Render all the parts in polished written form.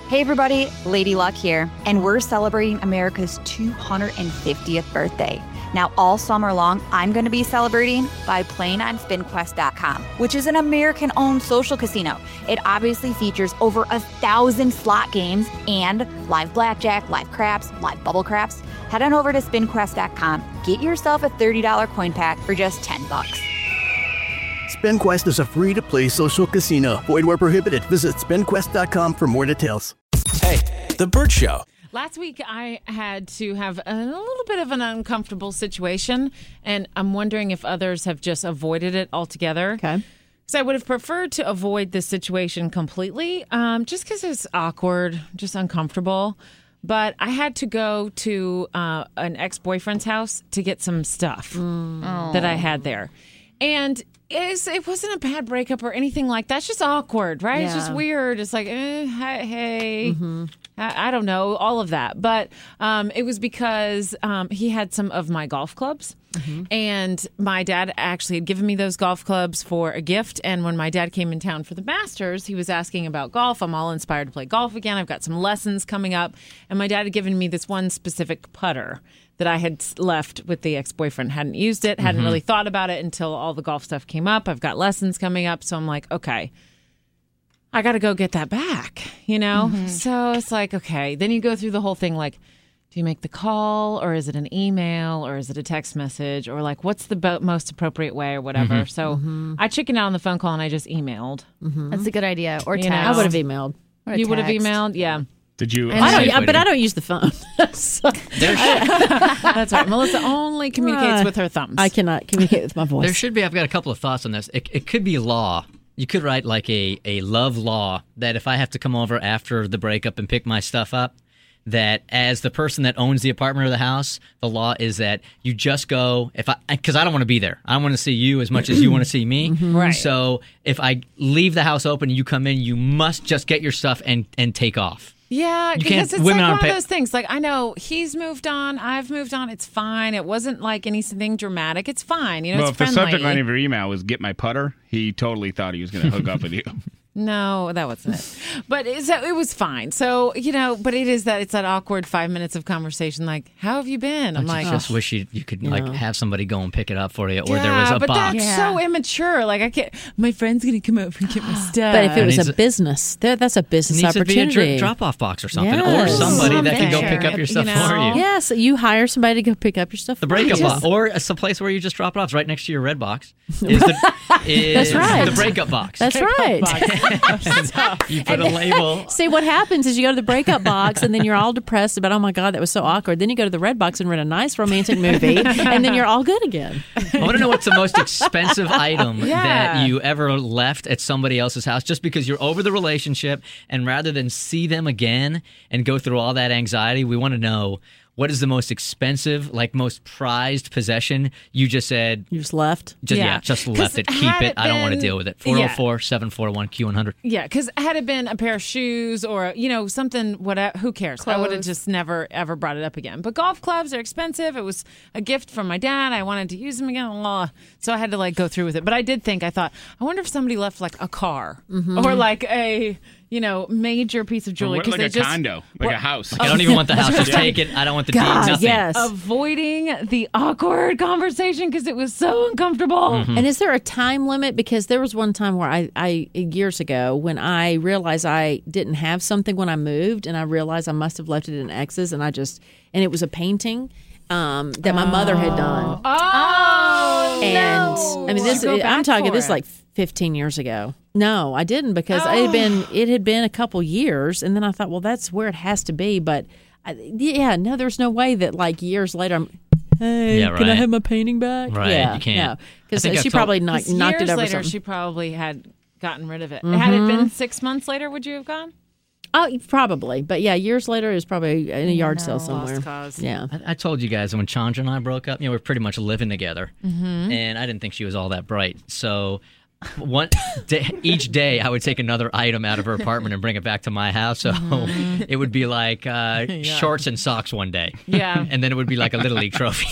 Hey everybody, Lady Luck here, and we're celebrating America's 250th birthday. Now all summer long, I'm going to be celebrating by playing on SpinQuest.com, which is an American-owned social casino. It obviously features over 1,000 slot games and live blackjack, live craps, live bubble craps. Head on over to SpinQuest.com, get yourself a $30 coin pack for just $10. SpinQuest is a free-to-play social casino. Void where prohibited. Visit SpinQuest.com for more details. Hey, The Bert Show. Last week, I had to have a little bit of an uncomfortable situation, and I'm wondering if others have just avoided it altogether. Okay. So I would have preferred to avoid this situation completely, just because it's awkward, just uncomfortable. But I had to go to an ex-boyfriend's house to get some stuff that I had there. And it wasn't a bad breakup or anything like that. It's just awkward, right? Yeah. It's just weird. It's like, hey. I don't know, all of that. But it was because he had some of my golf clubs. And my dad actually had given me those golf clubs for a gift. And when my dad came in town for the Masters, he was asking about golf. I'm all inspired to play golf again. I've got some lessons coming up. And my dad had given me this one specific putter that I had left with the ex-boyfriend. Hadn't used it, hadn't really thought about it until all the golf stuff came up. I've got lessons coming up. So I'm like, okay, I got to go get that back, you know? So it's like, okay. Then you go through the whole thing like, do you make the call or is it an email or is it a text message or like what's the most appropriate way or whatever? So I chickened out on the phone call and I just emailed. That's a good idea. Or You text. know. I would have emailed. Or a You would have text. emailed? Yeah. Did you? But I don't use the phone. So That's right. Melissa only communicates with her thumbs. I cannot communicate with my voice. There should be, I've got a couple of thoughts on this. It could be law. You could write like a love law that if I have to come over after the breakup and pick my stuff up, that as the person that owns the apartment or the house, the law is that you just go, because I don't want to be there. I want to see you as much as you want to see me. Right. So if I leave the house open and you come in, you must just get your stuff and take off. Yeah, You because can't- it's women like one aren't of pa- those things. Like, I know he's moved on, I've moved on. It's fine. It wasn't like anything dramatic. It's fine. You know, Well, it's if the friendly. subject line of your email was "Get my putter," he totally thought he was going to hook up with you. No, that wasn't it. But it was fine. So, you know, but it's that awkward 5 minutes of conversation. Like, how have you been? I'm like, I just wish you could like have somebody go and pick it up for you, or yeah, there was a but box. that's so immature. Like, I can't. My friend's gonna come over and get my stuff. But if it was needs a business, that's a business needs to be opportunity. a drop-off box or something, Yes. or somebody that can go Something. pick up your stuff You know? for you. Yes, you hire somebody to go pick up your stuff. The for you. breakup box, or it's a place where you just drop it off. It's right next to your red box. That's right. The breakup box. That's right. You put a label. See, what happens is you go to the breakup box and then you're all depressed about, oh my God, that was so awkward. Then you go to the red box and rent a nice romantic movie, and then you're all good again. I want to know what's the most expensive item Yeah. that you ever left at somebody else's house just because you're over the relationship, and rather than see them again and go through all that anxiety, we want to know what is the most expensive, like most prized possession you just said, You just left. just left it, keep had it, it I don't want to been- deal with it. Yeah. 404-741-Q100. Yeah, because had it been a pair of shoes or, you know, something, whatever, who cares? I would have just never, ever brought it up again. But golf clubs are expensive. It was a gift from my dad. I wanted to use them again. So I had to, like, go through with it. But I thought, I wonder if somebody left, like, a car or, like, a, you know, major piece of jewelry. Or like a condo, like a house. I don't even want the house. Just take it. I don't want the deed. God, Nothing. yes. Avoiding the awkward conversation because it was so uncomfortable. And is there a time limit? Because there was one time where I years ago when I realized I didn't have something when I moved, and I realized I must have left it in X's, and it was a painting that my mother had done. Oh, And no. I mean, Did you go I'm back talking for this it? like 15 years ago. No, I didn't, because it had been a couple years, and then I thought, well, that's where it has to be. But there's no way that like years later I'm, hey, Yeah, can I right. have my painting back? Right, Yeah, you can't. No, because I think she I've told- probably knocked it Years over later, something. she probably had gotten rid of it. Had it been 6 months later, would you have gone? Oh, probably, but yeah, years later it was probably in a yard sale somewhere. Lost cause. Yeah. I told you guys when Chandra and I broke up, we were pretty much living together, and I didn't think she was all that bright. So each day I would take another item out of her apartment and bring it back to my house. So it would be like shorts and socks one day. Yeah. And then it would be like a Little League trophy.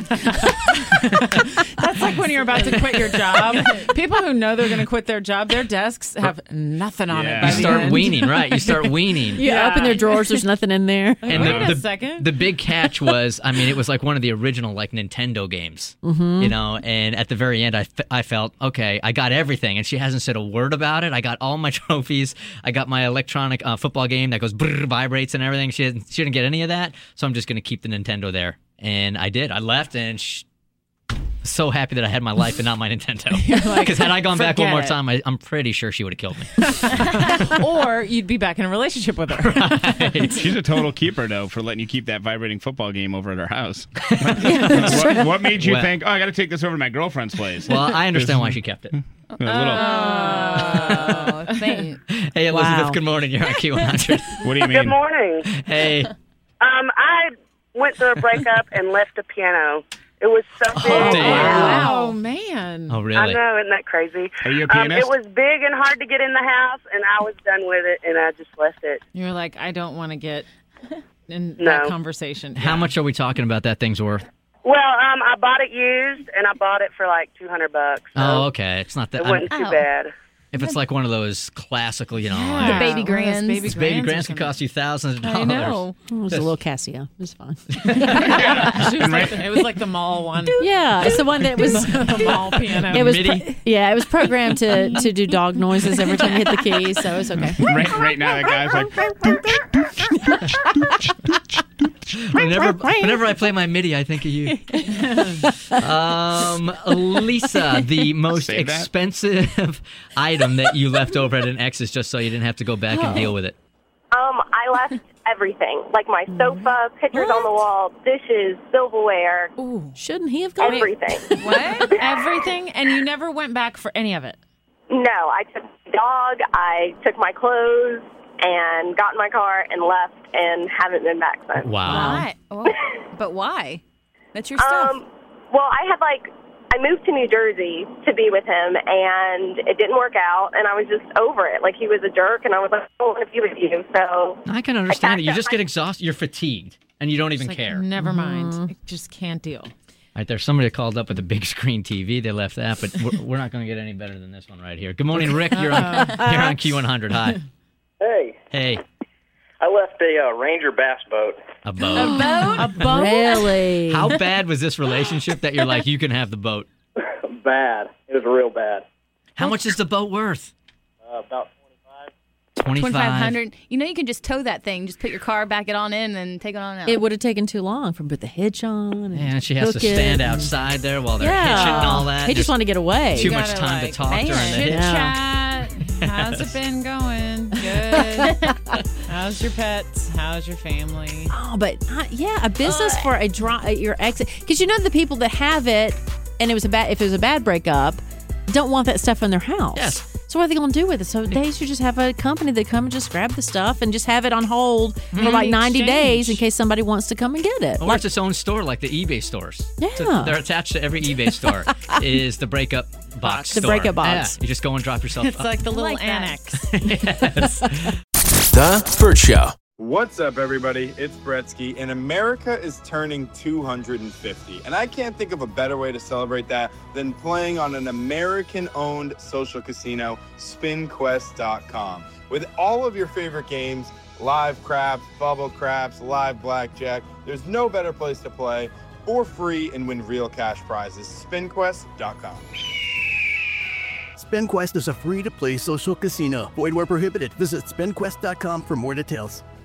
That's like when you're about to quit your job. People who know they're going to quit their job, their desks have nothing on it by You the start end. weaning, right? You start weaning. You open their drawers, there's nothing in there. And Wait a second. The big catch was, I mean, it was like one of the original like Nintendo games, you know. And at the very end, I felt okay. I got everything, and she hasn't said a word about it. I got all my trophies. I got my electronic football game that goes brrr, vibrates and everything. She didn't get any of that, so I'm just going to keep the Nintendo there. And I did. I left, and so happy that I had my life and not my Nintendo. Because had I gone back one more time, I'm pretty sure she would have killed me. Or you'd be back in a relationship with her. Right. She's a total keeper, though, for letting you keep that vibrating football game over at her house. What made you think, I got to take this over to my girlfriend's place? Well, I understand why she kept it. A little. Thanks. Hey, Elizabeth, Wow. good morning. You're on Q100. What do you mean? Good morning. Hey. I went through a breakup and left a piano. It was so big. Oh, damn. Wow, man. Oh, I really? know, isn't that crazy? Are you a pianist? It was big and hard to get in the house, and I was done with it, and I just left it. You're like, I don't want to get in No. that conversation. How much are we talking about that thing's worth? Well, I bought it used, and I bought it for like $200. So Oh, okay. It's not that. it wasn't too Oh. bad. If it's like one of those classical, you know, Yeah. The baby One of those grands. Baby baby grands grants can cost you thousands of dollars. I know. It was a little Casio. It was fine. It was like the mall one. Yeah, it's the one that was. The mall piano. It was MIDI? it was programmed to do dog noises every time you hit the keys, so it was okay. Right now, that guy's like, Whenever I play my MIDI, I think of you. Lisa, the most Save that. expensive item that you left over at an ex's just so you didn't have to go back and deal with it. I left everything, like my sofa, pictures on the wall, dishes, silverware, Shouldn't he have gone? everything. What? Everything? And you never went back for any of it? No, I took my dog, I took my clothes, and got in my car and left, and haven't been back since. Wow. Why? Oh, but why? That's your stuff. Well, I moved to New Jersey to be with him, and it didn't work out, and I was just over it. Like, he was a jerk, and I was like, I don't want to be with you, so... I can understand it. You packed up just get exhausted. You're fatigued, and you don't even It's like, care. never mind. I just can't deal. All right, there's somebody that called up with a big screen TV. They left that, but we're not going to get any better than this one right here. Good morning, Rick. You're on Q100. Hi. Hey. I left a Ranger bass boat. A boat. A boat? Really? How bad was this relationship that you're like, you can have the boat? Bad. It was real bad. How much is the boat worth? About 2,500. You know, you can just tow that thing. Just put your car, back it on in, and take it on out. It would have taken too long for him to put the hitch on. And she has to hook it. stand outside there while they're hitching and all that. He just wanted to get away. Too much time to talk during the hitch. Chit chat. How's it been going? Good. How's your pets? How's your family? Oh, but a business for your ex, because you know the people that have it, and if it was a bad breakup, don't want that stuff in their house. Yes. So what are they going to do with it? So they should just have a company that come and just grab the stuff and just have it on hold for like 90 days in case somebody wants to come and get it. Or it's its own store, like the eBay stores. Yeah. So they're attached to every eBay store is the breakup box The store. breakup box. Yeah, you just go and drop yourself It's like the little like that. annex. Yes. The Burt Show. What's up, everybody? It's Bretsky, and America is turning 250. And I can't think of a better way to celebrate that than playing on an American-owned social casino, SpinQuest.com. With all of your favorite games, live craps, bubble craps, live blackjack, there's no better place to play for free and win real cash prizes. SpinQuest.com. SpinQuest is a free-to-play social casino. Void where prohibited. Visit SpinQuest.com for more details.